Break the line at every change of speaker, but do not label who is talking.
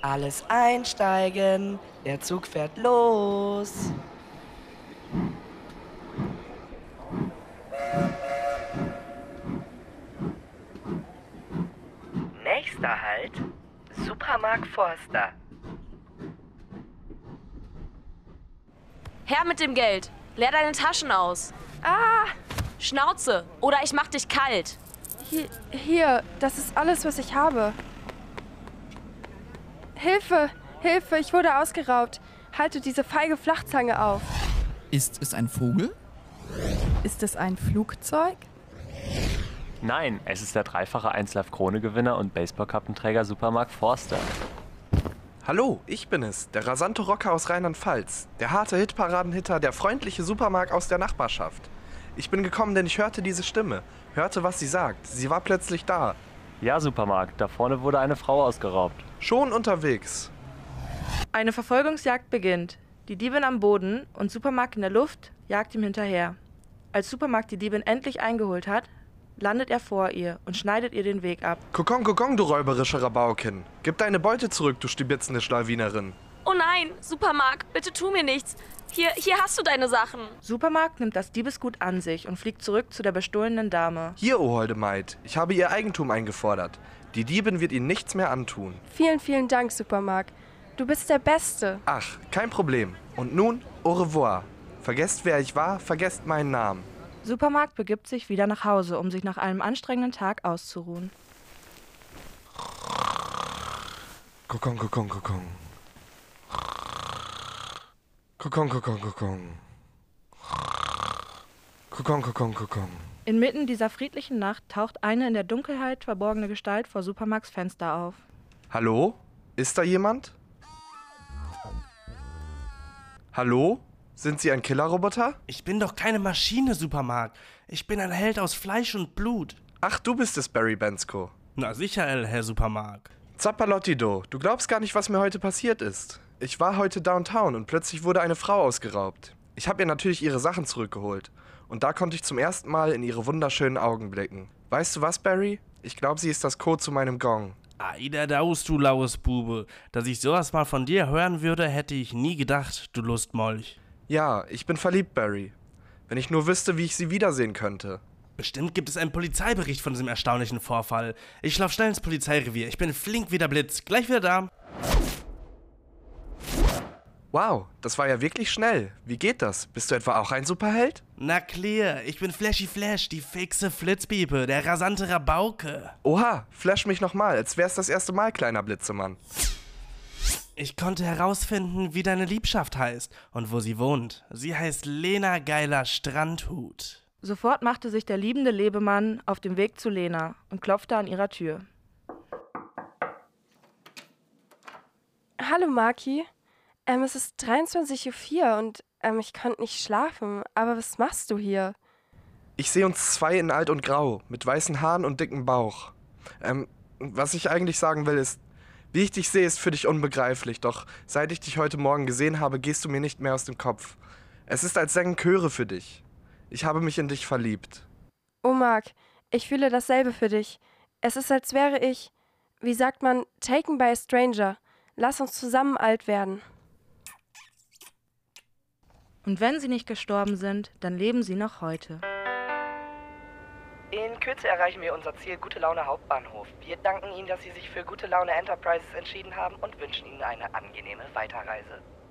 Alles einsteigen, der Zug fährt los. Nächster Halt, Supermarkt Forster.
Her mit dem Geld. Leer deine Taschen aus.
Ah,
Schnauze, oder ich mach dich kalt.
hier, das ist alles, was ich habe. Hilfe, Hilfe, ich wurde ausgeraubt. Haltet diese feige Flachzange auf.
Ist es ein Vogel?
Ist es ein Flugzeug?
Nein, es ist der dreifache 1Live-Krone-Gewinner und Baseballkappenträger Supermarkt Forster.
Hallo, ich bin es, der rasante Rocker aus Rheinland-Pfalz, der harte Hitparadenhitter, der freundliche Supermarkt aus der Nachbarschaft. Ich bin gekommen, denn ich hörte diese Stimme, hörte, was sie sagt. Sie war plötzlich da.
Ja, Supermarkt, da vorne wurde eine Frau ausgeraubt.
Schon unterwegs.
Eine Verfolgungsjagd beginnt. Die Diebin am Boden und Supermarkt in der Luft jagt ihm hinterher. Als Supermarkt die Diebin endlich eingeholt hat, landet er vor ihr und schneidet ihr den Weg ab.
Kokon, kokon, du räuberische Rabaukin. Gib deine Beute zurück, du stibitzende Schlawinerin.
Oh nein, Supermarkt, bitte tu mir nichts. Hier hast du deine Sachen.
Supermarkt nimmt das Diebesgut an sich und fliegt zurück zu der bestohlenen Dame.
Hier, o holde Maid, ich habe ihr Eigentum eingefordert. Die Diebin wird ihnen nichts mehr antun.
Vielen, vielen Dank, Supermarkt. Du bist der Beste.
Ach, kein Problem. Und nun, au revoir. Vergesst, wer ich war, vergesst meinen Namen.
Supermarkt begibt sich wieder nach Hause, um sich nach einem anstrengenden Tag auszuruhen.
Kokon, kokon, kokon. Kokon, kokon, kokon. Kokon, kokon, kokon.
Inmitten dieser friedlichen Nacht taucht eine in der Dunkelheit verborgene Gestalt vor Supermarkts Fenster auf.
Hallo? Ist da jemand? Hallo? Sind Sie ein Killerroboter?
Ich bin doch keine Maschine, Supermarkt. Ich bin ein Held aus Fleisch und Blut.
Ach, du bist es, Barry Bensko.
Na sicher, Herr Supermarkt.
Zappalottido, du glaubst gar nicht, was mir heute passiert ist. Ich war heute downtown und plötzlich wurde eine Frau ausgeraubt. Ich habe ihr natürlich ihre Sachen zurückgeholt. Und da konnte ich zum ersten Mal in ihre wunderschönen Augen blicken. Weißt du was, Barry? Ich glaube, sie ist das Code zu meinem Gong.
Eider daus, du laues Bube. Dass ich sowas mal von dir hören würde, hätte ich nie gedacht, du Lustmolch.
Ja, ich bin verliebt, Barry. Wenn ich nur wüsste, wie ich sie wiedersehen könnte.
Bestimmt gibt es einen Polizeibericht von diesem erstaunlichen Vorfall. Ich lauf schnell ins Polizeirevier. Ich bin flink wie der Blitz. Gleich wieder da.
Wow, das war ja wirklich schnell. Wie geht das? Bist du etwa auch ein Superheld?
Na klar, ich bin Flashy Flash, die fixe Flitzpiepe, der rasante Rabauke.
Oha, flash mich nochmal, als wär's das erste Mal, kleiner Blitzemann.
Ich konnte herausfinden, wie deine Liebschaft heißt und wo sie wohnt. Sie heißt Lena Geiler Strandhut.
Sofort machte sich der liebende Lebemann auf den Weg zu Lena und klopfte an ihrer Tür.
Hallo, Maki. Es ist 23:04 Uhr und ich konnte nicht schlafen. Aber was machst du hier?
Ich sehe uns zwei in alt und grau, mit weißen Haaren und dicken Bauch. Was ich eigentlich sagen will ist, wie ich dich sehe, ist für dich unbegreiflich, doch seit ich dich heute Morgen gesehen habe, gehst du mir nicht mehr aus dem Kopf. Es ist, als sängen Chöre für dich. Ich habe mich in dich verliebt.
Oh, Mark, ich fühle dasselbe für dich. Es ist, als wäre ich, wie sagt man, taken by a stranger. Lass uns zusammen alt werden.
Und wenn sie nicht gestorben sind, dann leben sie noch heute.
In Kürze erreichen wir unser Ziel Gute Laune Hauptbahnhof. Wir danken Ihnen, dass Sie sich für Gute Laune Enterprises entschieden haben und wünschen Ihnen eine angenehme Weiterreise.